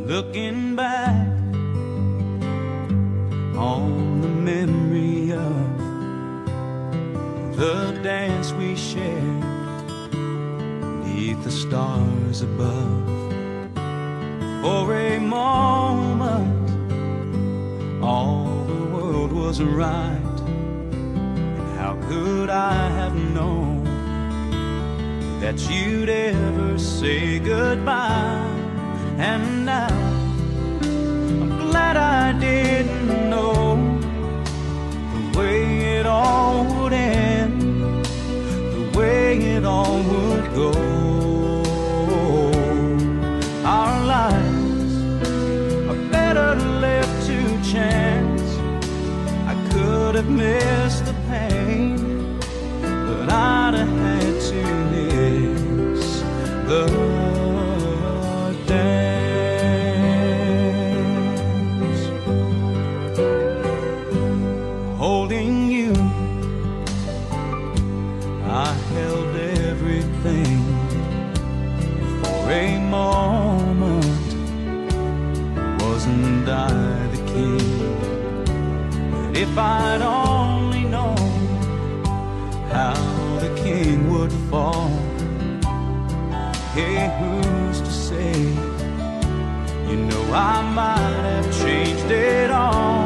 Looking back on the memory of the dance we shared beneath the stars above. For a moment all the world was right, and how could I have known that you'd ever say goodbye? And now I'm glad I didn't know the way it all would end, the way it all would go. Our lives are better left to chance. I could have missed the pain, but I'd have had to miss the dance. Holding you, I held everything. For a moment, wasn't I the king? But if I'd only known how the king would fall, hey, who's to say? You know, I might have changed it all.